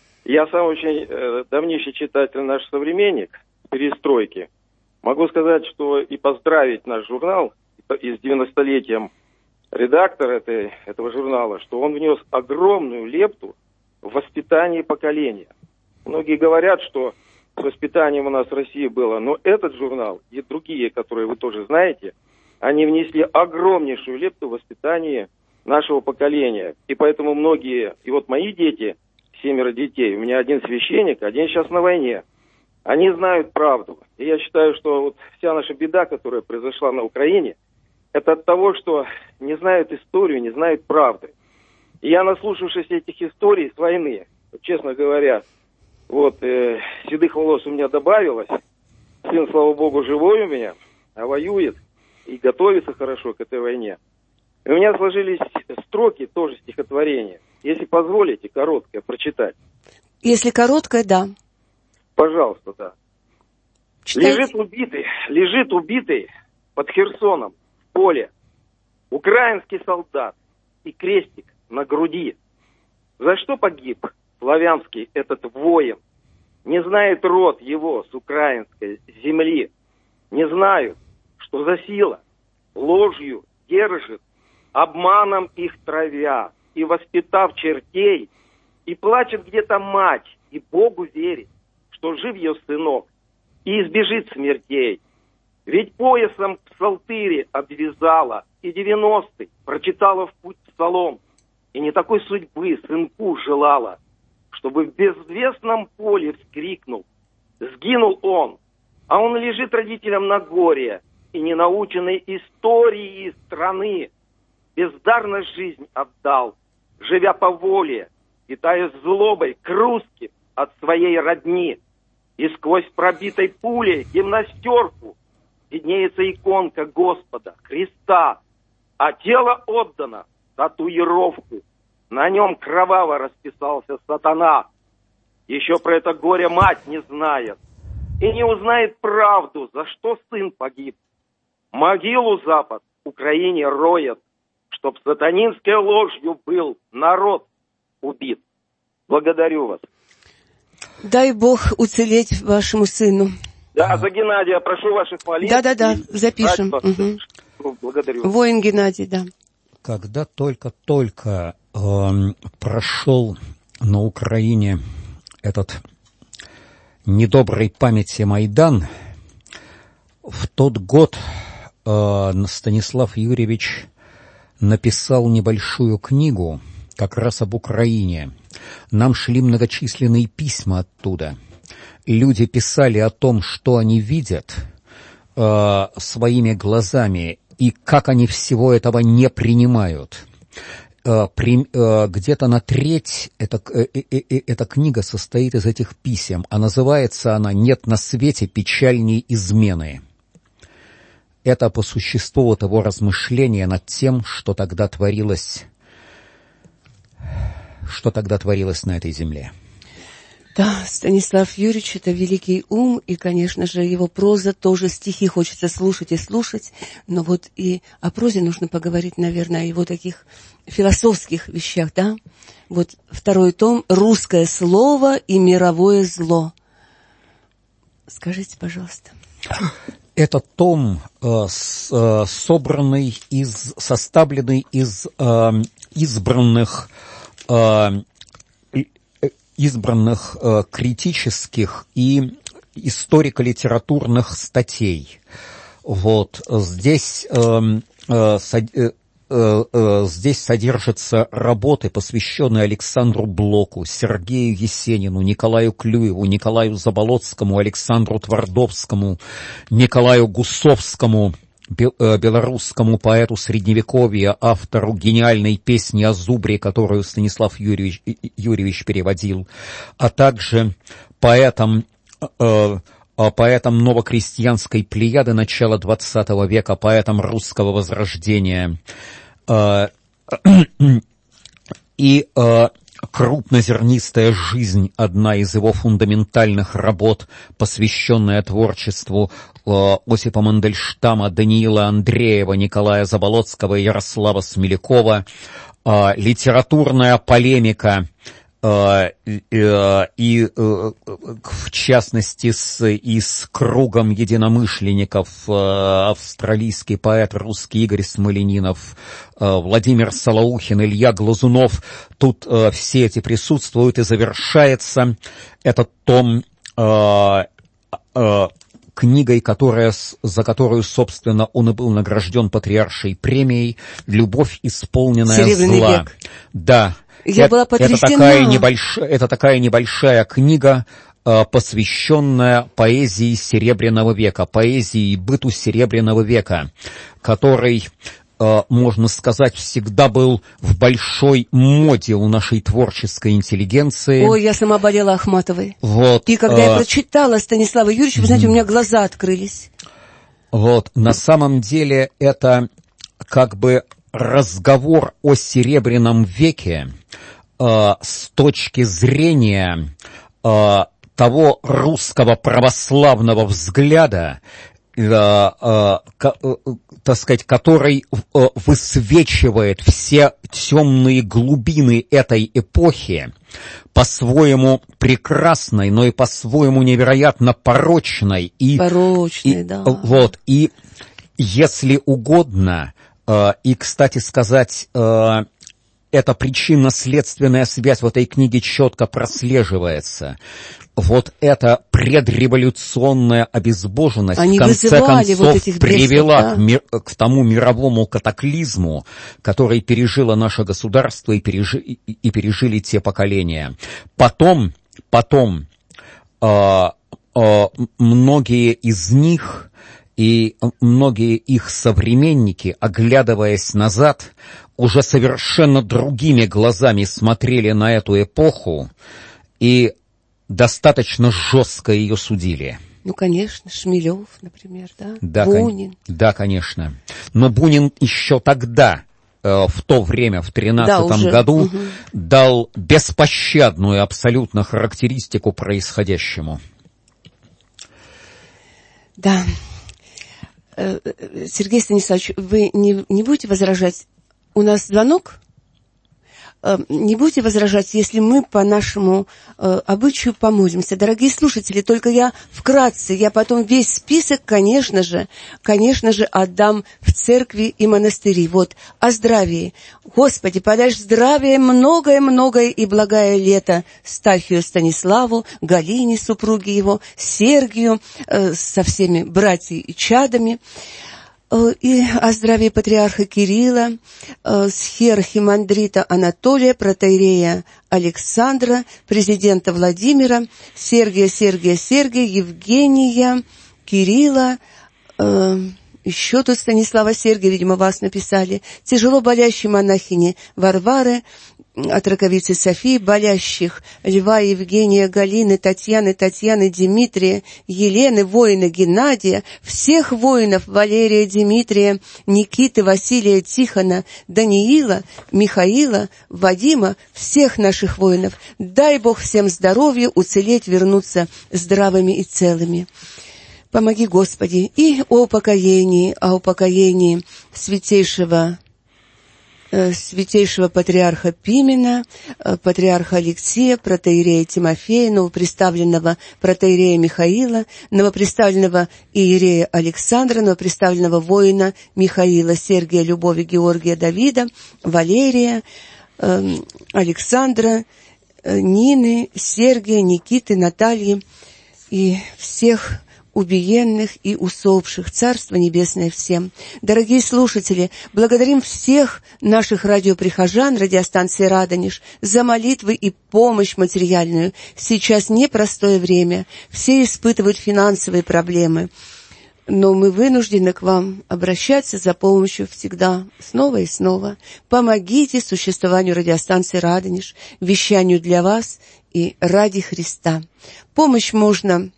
Я сам очень э, давнейший читатель, наш современник перестройки. Могу сказать, что и поздравить наш журнал и с девяностолетием редактора этой, этого журнала, что он внес огромную лепту в воспитание поколения. Многие говорят, что с воспитанием у нас в России было, но этот журнал и другие, которые вы тоже знаете, они внесли огромнейшую лепту в воспитание нашего поколения. И поэтому многие, и вот мои дети, семеро детей, у меня один священник, один сейчас на войне, они знают правду. И я считаю, что вот вся наша беда, которая произошла на Украине, это от того, что не знают историю, не знают правды. И я, наслушавшись этих историй с войны, честно говоря, вот, э, седых волос у меня добавилось, сын, слава богу, живой у меня, а воюет и готовится хорошо к этой войне. И у меня сложились строки тоже стихотворения. Если позволите, короткое прочитать. Если короткое, да. Пожалуйста, да. Читайте. Лежит убитый, лежит убитый под Херсоном в поле украинский солдат и крестик на груди. За что погиб славянский этот воин? Не знает род его с украинской земли. Не знают, что за сила ложью держит, обманом их травя, и воспитав чертей, и плачет где-то мать, и Богу верит, что жив ее сынок, и избежит смертей. Ведь поясом псалтыри обвязала, и девяностый прочитала в путь псалом, и не такой судьбы сынку желала, чтобы в безвестном поле вскрикнул. Сгинул он, а он лежит родителям на горе, и не наученной истории страны бездарно жизнь отдал, живя по воле, питаясь злобой к русским от своей родни. И сквозь пробитой пулей гимнастерку виднеется иконка Господа, Христа, а тело отдано татуировку. На нем кроваво расписался сатана. Еще про это горе мать не знает и не узнает правду, за что сын погиб. Могилу Запад Украине роет, чтоб сатанинской ложью был народ убит. Благодарю вас. Дай Бог уцелеть вашему сыну. Да, за Геннадия прошу ваших молитв. Да-да-да, запишем. Угу. Благодарю. Воин Геннадий, да. Когда только-только э, прошел на Украине этот недоброй памяти Майдан, в тот год э, Станислав Юрьевич написал небольшую книгу как раз об Украине. Нам шли многочисленные письма оттуда. Люди писали о том, что они видят э, своими глазами и как они всего этого не принимают. Э, при, э, где-то на треть эта, э, э, э, эта книга состоит из этих писем, а называется она «Нет на свете печальней измены». Это по существу того размышления над тем, что тогда творилось, что тогда творилось на этой земле. Да, Станислав Юрьевич — это великий ум, и, конечно же, его проза тоже, стихи хочется слушать и слушать, но вот и о прозе нужно поговорить, наверное, о его таких философских вещах, да? Вот второй том «Русское слово и мировое зло». Скажите, пожалуйста. Это том, э, с, э, собранный из, составленный из э, избранных э, избранных э, критических и историко-литературных статей. Вот здесь, э, э, со, э, э, здесь содержатся работы, посвященные Александру Блоку, Сергею Есенину, Николаю Клюеву, Николаю Заболоцкому, Александру Твардовскому, Николаю Гусовскому, белорусскому поэту Средневековья, автору гениальной песни о Зубре, которую Станислав Юрьевич, Юрьевич переводил, а также поэтам, э, поэтам новокрестьянской плеяды начала двадцатого века, поэтам русского возрождения. Э, и э, «Крупнозернистая жизнь» — одна из его фундаментальных работ, посвященная творчеству э, Осипа Мандельштама, Даниила Андреева, Николая Заболоцкого и Ярослава Смелякова, э, литературная полемика э, э, и, э, в частности, с, и с кругом единомышленников, э, австралийский поэт русский Игорь Смоленинов, э, Владимир Солоухин, Илья Глазунов. Тут э, все эти присутствуют, и завершается этот том э, э, книгой, которая, за которую, собственно, он и был награжден Патриаршей премией «Любовь, исполненная Серебряный зла». век. Да. Я это, была потрясена. Это такая, небольш... это такая небольшая книга, э, посвященная поэзии Серебряного века, поэзии и быту Серебряного века, который, э, можно сказать, всегда был в большой моде у нашей творческой интеллигенции. Ой, я сама болела Ахматовой. Вот, и когда э... я прочитала Станислава Юрьевича, вы знаете, у меня глаза открылись. Вот, на самом деле это как бы разговор о Серебряном веке э, с точки зрения э, того русского православного взгляда, э, э, ко, э, так сказать, который э, высвечивает все темные глубины этой эпохи, по-своему прекрасной, но и по-своему невероятно порочной. И, порочной, и, да. Вот, и если угодно, э, и, кстати сказать, э, эта причинно-следственная связь в этой книге четко прослеживается. Вот эта предреволюционная обезбоженность Они в конце концов вот этих привела бесов, да? к, мир, к тому мировому катаклизму, который пережило наше государство и, пережи, и, и пережили те поколения. Потом, потом э, э, многие из них и многие их современники, оглядываясь назад, уже совершенно другими глазами смотрели на эту эпоху и достаточно жестко ее судили. Ну, конечно, Шмелев, например, да? Да, Бунин. Кон... Да, конечно. Но Бунин еще тогда, э, в то время, в тринадцатом да, году, угу. дал беспощадную абсолютно характеристику происходящему. Да. Сергей Станиславович, вы не, не будете возражать? У нас звонок? Не будете возражать, если мы по нашему э, обычаю помолимся. Дорогие слушатели, только я вкратце, я потом весь список, конечно же, конечно же, отдам в церкви и монастыри. Вот, о здравии. Господи, подай здравие, многое-многое и благое лето Стахию Станиславу, Галине, супруге его, Сергию, э, со всеми братьями и чадами. И о здравии патриарха Кирилла, схиархимандрита Анатолия, протоиерея Александра, президента Владимира, Сергия, Сергия, Сергия, Евгения, Кирилла, э, еще тут Станислава Сергия, видимо, вас написали, тяжело болящей монахини Варвары, от раковицы Софии, болящих Льва, Евгения, Галины, Татьяны, Татьяны, Дмитрия, Елены, воина Геннадия, всех воинов Валерия, Дмитрия, Никиты, Василия, Тихона, Даниила, Михаила, Вадима, всех наших воинов. Дай Бог всем здоровья, уцелеть, вернуться здравыми и целыми. Помоги, Господи, и о упокоении, о упокоении святейшего святейшего патриарха Пимена, патриарха Алексея, протоиерея Тимофея, новоприставленного протоиерея Михаила, новоприставленного иерея Александра, новоприставленного воина Михаила, Сергия, Любови, Георгия, Давида, Валерия, Александра, Нины, Сергия, Никиты, Натальи и всех убиенных и усопших. Царство Небесное всем. Дорогие слушатели, благодарим всех наших радиоприхожан радиостанции «Радонеж» за молитвы и помощь материальную. Сейчас непростое время. Все испытывают финансовые проблемы. Но мы вынуждены к вам обращаться за помощью всегда, снова и снова. Помогите существованию радиостанции «Радонеж», вещанию для вас и ради Христа. Помощь можно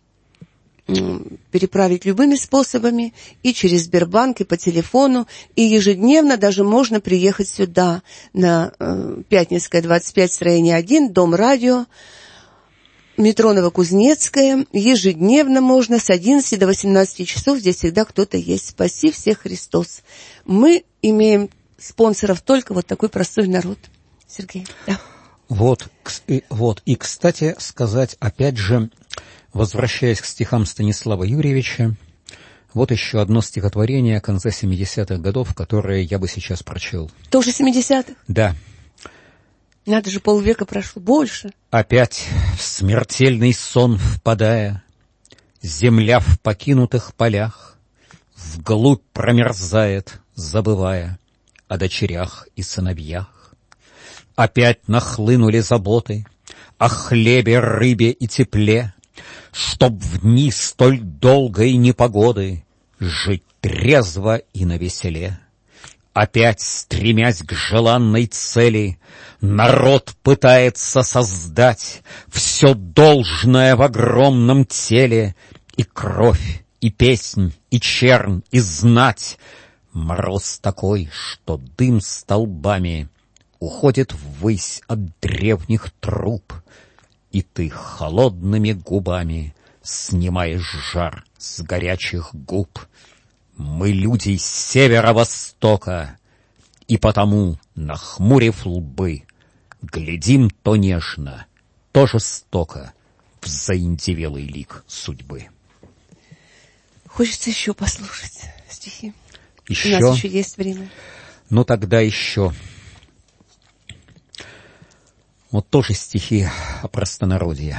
переправить любыми способами, и через Сбербанк, и по телефону, и ежедневно даже можно приехать сюда, на э, Пятницкая, двадцать пять, строение один, Дом радио, метро Новокузнецкая. Ежедневно можно с одиннадцати до восемнадцати часов, здесь всегда кто-то есть. Спаси всех Христос. Мы имеем спонсоров только вот такой простой народ. Сергей, да. Вот, вот, и, кстати сказать, опять же, возвращаясь к стихам Станислава Юрьевича, вот еще одно стихотворение конца семидесятых годов, которое я бы сейчас прочел. Тоже семидесятых? Да. Надо же, полвека прошло, больше. Опять в смертельный сон впадая, земля в покинутых полях вглубь промерзает, забывая о дочерях и сыновьях. Опять нахлынули заботы о хлебе, рыбе и тепле, чтоб в дни столь долгой непогоды жить трезво и навеселе. Опять, стремясь к желанной цели, народ пытается создать все должное в огромном теле, и кровь, и песнь, и чернь, и знать. Мороз такой, что дым столбами уходит ввысь от древних труб, и ты холодными губами снимаешь жар с горячих губ. Мы люди севера-востока, и потому, нахмурив лбы, глядим то нежно, то жестоко в заиндевелый лик судьбы. Хочется еще послушать стихи. Еще? У нас еще есть время. Ну, тогда еще. Вот тоже стихи о простонародье.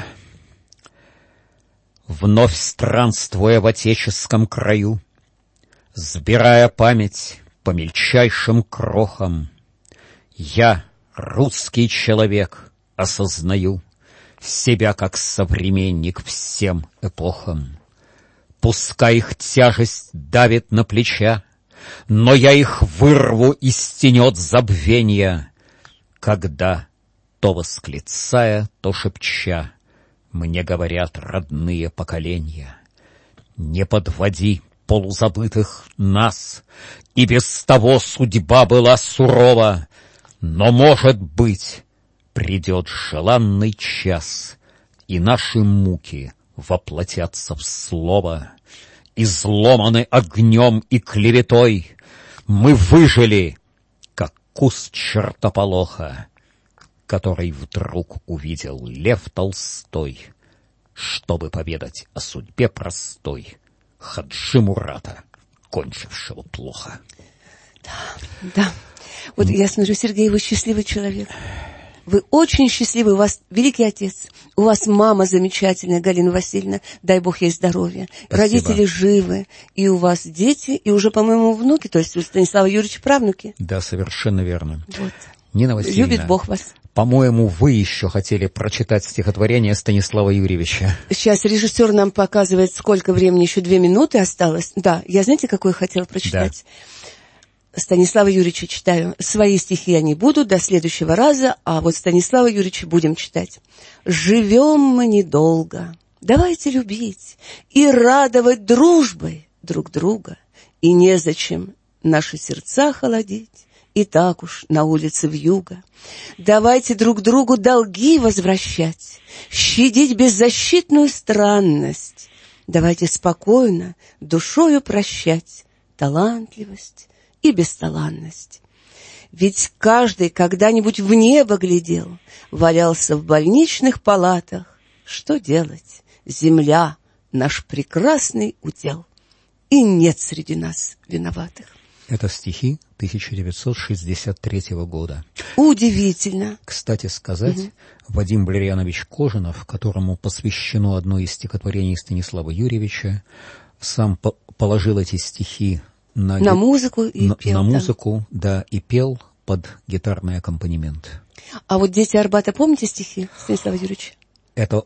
Вновь странствуя в отеческом краю, сбирая память по мельчайшим крохам, я, русский человек, осознаю себя как современник всем эпохам. Пускай их тяжесть давит на плеча, но я их вырву из тенет забвенья, когда, то восклицая, то шепча, мне говорят родные поколения: не подводи полузабытых нас, и без того судьба была сурова, но, может быть, придет желанный час, и наши муки воплотятся в слово, изломаны огнем и клеветой, мы выжили, как куст чертополоха, который вдруг увидел Лев Толстой, чтобы поведать о судьбе простой Хаджи Мурата, кончившего плохо. Да, да. Вот я смотрю, Сергей, вы счастливый человек. Вы очень счастливый, у вас великий отец, у вас мама замечательная, Галина Васильевна, дай Бог ей здоровья. Спасибо. Родители живы, и у вас дети, и уже, по-моему, внуки, то есть у Станислава Юрьевича правнуки. Да, совершенно верно. Вот. Нина Васильевна, любит Бог вас. По-моему, вы еще хотели прочитать стихотворение Станислава Юрьевича. Сейчас режиссер нам показывает, сколько времени, еще две минуты осталось. Да, я знаете, какое хотела прочитать? Да. Станислава Юрьевича читаю. Свои стихи они будут до следующего раза, а вот Станислава Юрьевича будем читать. «Живем мы недолго, давайте любить и радовать дружбой друг друга, и незачем наши сердца холодить, и так уж на улице вьюга. Давайте друг другу долги возвращать, щадить беззащитную странность, давайте спокойно душою прощать талантливость и бесталанность. Ведь каждый когда-нибудь в небо глядел, валялся в больничных палатах. Что делать? Земля — наш прекрасный удел, и нет среди нас виноватых». Это стихи тысяча девятьсот шестьдесят третьего года. Удивительно. Кстати сказать, угу. Вадим Валерьянович Кожинов, которому посвящено одно из стихотворений Станислава Юрьевича, сам по- положил эти стихи на, на ги... музыку и на, пел. На музыку, да. да, и пел под гитарный аккомпанемент. А вот «Дети Арбата», помните стихи Станислава Юрьевича? Это...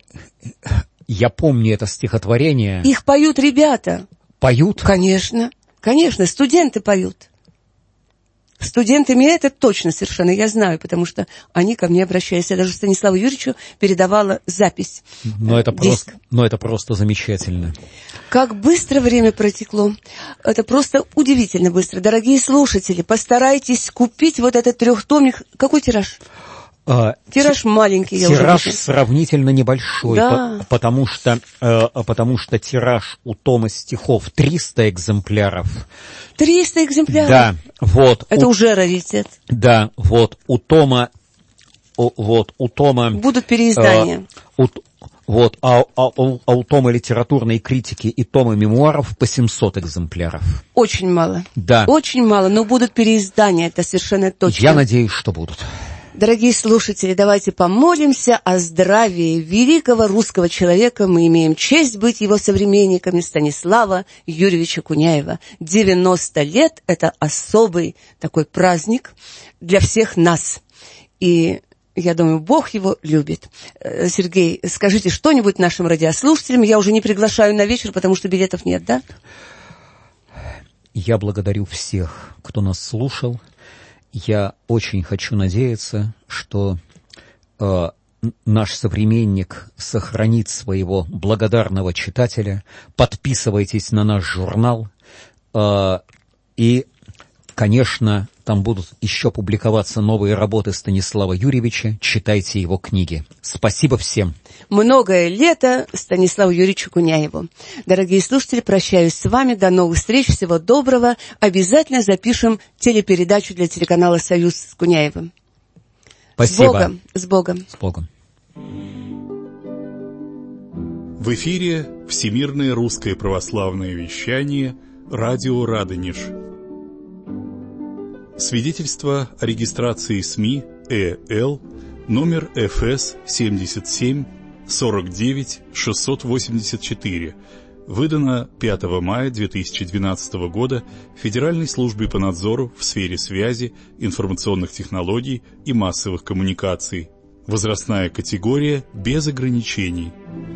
Я помню это стихотворение. Их поют ребята. Поют? Конечно. Конечно, студенты поют. Студентами это точно совершенно, я знаю, потому что они ко мне обращались. Я даже Станиславу Юрьевичу передавала запись. Но это, просто, но это просто замечательно. Как быстро время протекло. Это просто удивительно быстро. Дорогие слушатели, постарайтесь купить вот этот трехтомник. Какой тираж? А, тираж ти- маленький, я тираж уже сравнительно небольшой, да. по- потому, что, э, потому что тираж у тома стихов триста экземпляров. триста экземпляров? Да, вот. Это у, уже раритет. Да, вот, у тома, у, вот, у тома... Будут переиздания. Э, у, вот, а, а, а у тома литературной критики и тома мемуаров по семьсот экземпляров. Очень мало. Да. Очень мало, но будут переиздания, это совершенно точно. Я надеюсь, что будут. Дорогие слушатели, давайте помолимся о здравии великого русского человека. Мы имеем честь быть его современниками, Станислава Юрьевича Куняева. девяносто лет – это особый такой праздник для всех нас. И я думаю, Бог его любит. Сергей, скажите что-нибудь нашим радиослушателям. Я уже не приглашаю на вечер, потому что билетов нет, да? Я благодарю всех, кто нас слушал. Я очень хочу надеяться, что э, наш современник сохранит своего благодарного читателя. Подписывайтесь на наш журнал. Э, и, конечно, там будут еще публиковаться новые работы Станислава Юрьевича. Читайте его книги. Спасибо всем. Многое лето Станиславу Юрьевичу Куняеву. Дорогие слушатели, прощаюсь с вами. До новых встреч. Всего доброго. Обязательно запишем телепередачу для телеканала «Союз» с Куняевым. Спасибо. С Богом. С Богом. С Богом. В эфире Всемирное русское православное вещание «Радио Радонеж». Свидетельство о регистрации СМИ ЭЛ номер эф эс семьдесят семь сорок девять шестьсот восемьдесят четыре, выдано пятого мая две тысячи двенадцатого года Федеральной службе по надзору в сфере связи, информационных технологий и массовых коммуникаций. Возрастная категория без ограничений.